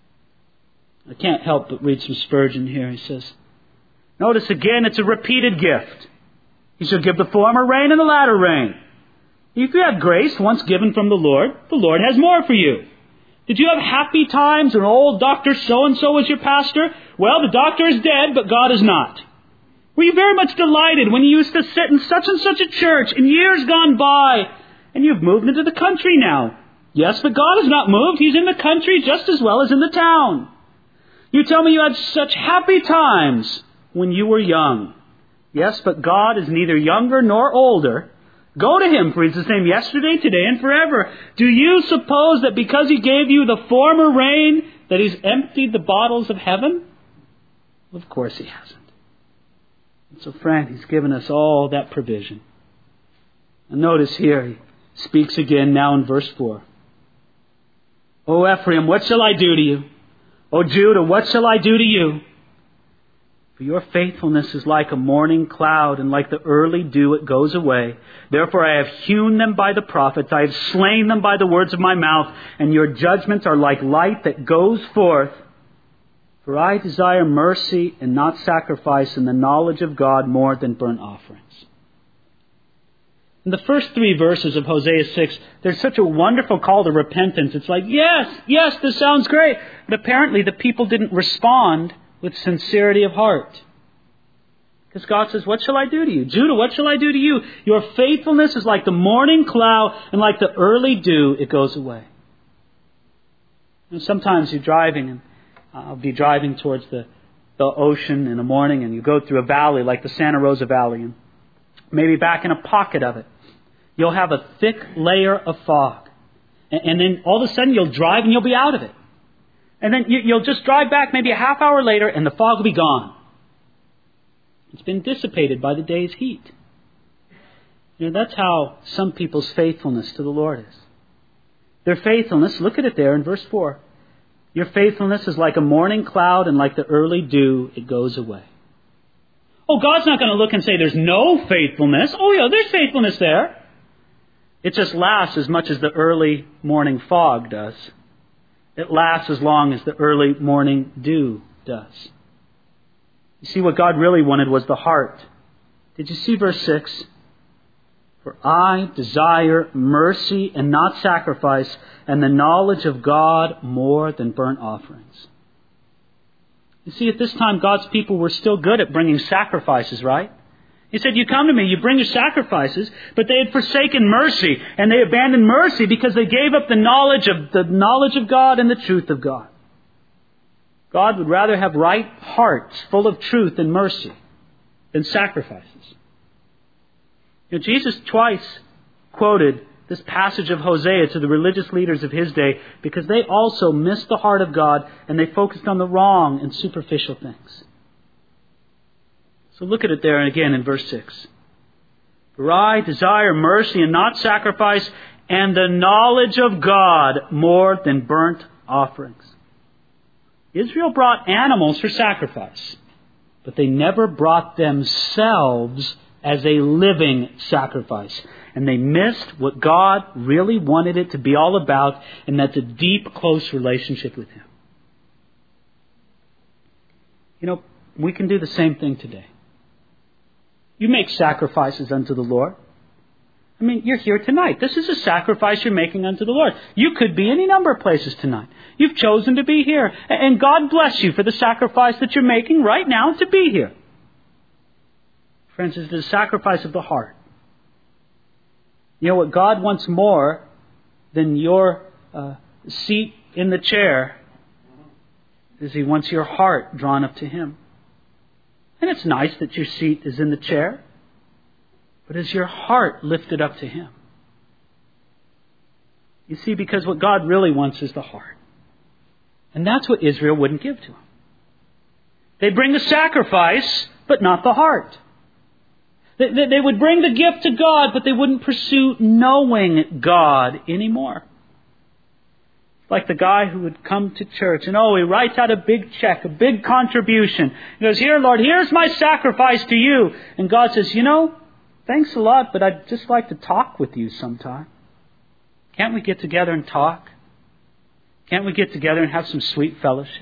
I can't help but read some Spurgeon here. He says, notice again, it's a repeated gift. He shall give the former rain and the latter rain. If you have grace once given from the Lord has more for you. Did you have happy times when old Dr. So-and-so was your pastor? Well, the doctor is dead, but God is not. Were you very much delighted when you used to sit in such and such a church in years gone by, and you've moved into the country now? Yes, but God has not moved. He's in the country just as well as in the town. You tell me you had such happy times when you were young. Yes, but God is neither younger nor older. Go to Him, for He's the same yesterday, today, and forever. Do you suppose that because He gave you the former rain, that He's emptied the bottles of heaven? Of course He hasn't. And so, friend, He's given us all that provision. And notice here, He speaks again now in verse 4. O Ephraim, what shall I do to you? O Judah, what shall I do to you? For your faithfulness is like a morning cloud, and like the early dew it goes away. Therefore I have hewn them by the prophets, I have slain them by the words of my mouth, and your judgments are like light that goes forth. For I desire mercy and not sacrifice, and the knowledge of God more than burnt offerings. In the first 3 verses of Hosea 6, there's such a wonderful call to repentance. It's like, yes, this sounds great. But apparently the people didn't respond with sincerity of heart. Because God says, what shall I do to you? Judah, what shall I do to you? Your faithfulness is like the morning cloud, and like the early dew, it goes away. And sometimes you're driving, and I'll be driving towards the ocean in the morning, and you go through a valley like the Santa Rosa Valley, and maybe back in a pocket of it, you'll have a thick layer of fog. And then all of a sudden you'll drive and you'll be out of it. And then you'll just drive back maybe a half hour later and the fog will be gone. It's been dissipated by the day's heat. That's how some people's faithfulness to the Lord is. Their faithfulness, look at it there in verse 4. Your faithfulness is like a morning cloud, and like the early dew, it goes away. Oh, God's not going to look and say there's no faithfulness. Oh, yeah, there's faithfulness there. It just lasts as much as the early morning fog does. It lasts as long as the early morning dew does. You see, what God really wanted was the heart. Did you see verse 6? For I desire mercy and not sacrifice, and the knowledge of God more than burnt offerings. You see, at this time, God's people were still good at bringing sacrifices, right? He said, you come to me, you bring your sacrifices, but they had forsaken mercy, and they abandoned mercy because they gave up the knowledge of God and the truth of God. God would rather have right hearts full of truth and mercy than sacrifices. Jesus twice quoted this passage of Hosea to the religious leaders of his day because they also missed the heart of God and they focused on the wrong and superficial things. So look at it there again in verse 6. For I desire mercy and not sacrifice, and the knowledge of God more than burnt offerings. Israel brought animals for sacrifice, but they never brought themselves as a living sacrifice. And they missed what God really wanted it to be all about, and that's a deep, close relationship with Him. We can do the same thing today. You make sacrifices unto the Lord. You're here tonight. This is a sacrifice you're making unto the Lord. You could be any number of places tonight. You've chosen to be here. And God bless you for the sacrifice that you're making right now to be here. Friends, it's the sacrifice of the heart. You know what? God wants more than your seat in the chair is He wants your heart drawn up to Him. And it's nice that your seat is in the chair, but is your heart lifted up to Him? You see, because what God really wants is the heart. And that's what Israel wouldn't give to Him. They bring the sacrifice, but not the heart. They would bring the gift to God, but they wouldn't pursue knowing God anymore. Like the guy who would come to church and, he writes out a big check, a big contribution. He goes, here, Lord, here's my sacrifice to you. And God says, thanks a lot, but I'd just like to talk with you sometime. Can't we get together and talk? Can't we get together and have some sweet fellowship?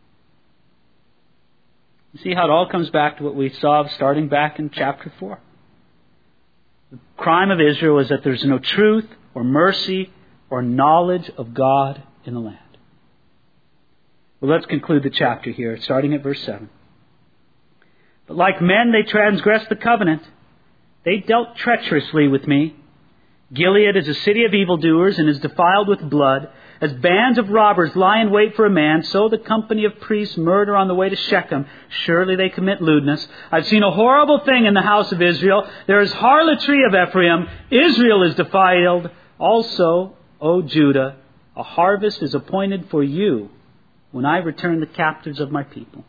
You see how it all comes back to what we saw starting back in chapter 4. The crime of Israel is that there's no truth or mercy or knowledge of God in the land. Well, let's conclude the chapter here, starting at verse 7. But like men, they transgressed the covenant. They dealt treacherously with me. Gilead is a city of evildoers and is defiled with blood. As bands of robbers lie in wait for a man, so the company of priests murder on the way to Shechem. Surely they commit lewdness. I've seen a horrible thing in the house of Israel. There is harlotry of Ephraim. Israel is defiled. Also, O Judah, a harvest is appointed for you when I return the captives of my people.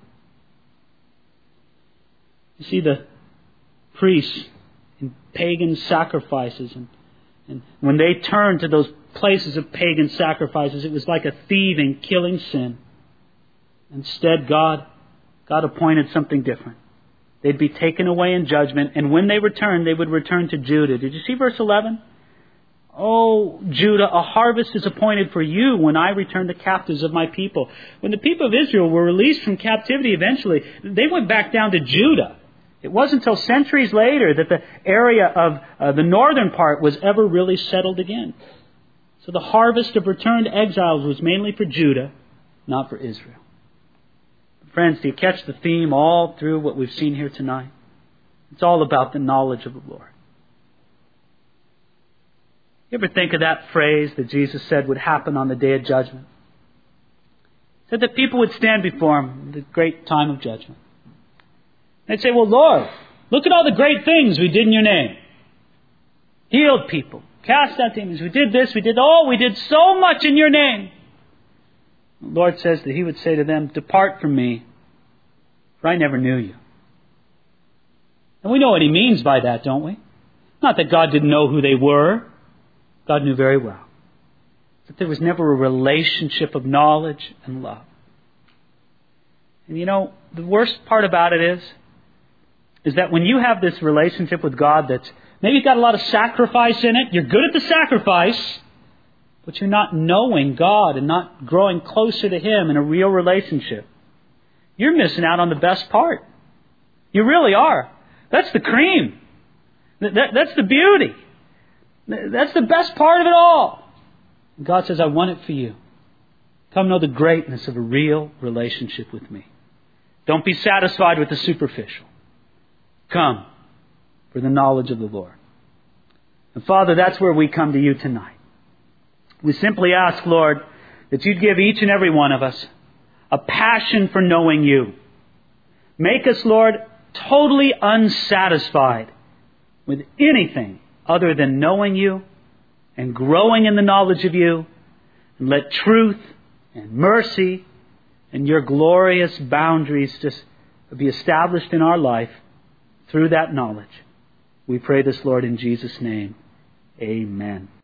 You see, the priests in pagan sacrifices, and when they turned to those places of pagan sacrifices, it was like a thieving, killing sin. Instead, God appointed something different. They'd be taken away in judgment, and when they returned, they would return to Judah. Did you see verse 11? Oh, Judah, a harvest is appointed for you when I return the captives of my people. When the people of Israel were released from captivity eventually, they went back down to Judah. It wasn't until centuries later that the area of the northern part was ever really settled again. So the harvest of returned exiles was mainly for Judah, not for Israel. Friends, do you catch the theme all through what we've seen here tonight? It's all about the knowledge of the Lord. You ever think of that phrase that Jesus said would happen on the day of judgment? He said that people would stand before Him in the great time of judgment. They'd say, well, Lord, look at all the great things we did in your name. Healed people, cast out demons, we did this, we did so much in your name. The Lord says that He would say to them, depart from me, for I never knew you. And we know what he means by that, don't we? Not that God didn't know who they were. God knew very well. That there was never a relationship of knowledge and love. And you know, the worst part about it is that when you have this relationship with God that's maybe got a lot of sacrifice in it, you're good at the sacrifice, but you're not knowing God and not growing closer to Him in a real relationship, you're missing out on the best part. You really are. That's the cream. That's the beauty. That's the best part of it all. And God says, I want it for you. Come know the greatness of a real relationship with me. Don't be satisfied with the superficial. Come for the knowledge of the Lord. And Father, that's where we come to you tonight. We simply ask, Lord, that you'd give each and every one of us a passion for knowing you. Make us, Lord, totally unsatisfied with anything other than knowing you and growing in the knowledge of you. And let truth and mercy and your glorious boundaries just be established in our life through that knowledge. We pray this, Lord, in Jesus' name. Amen.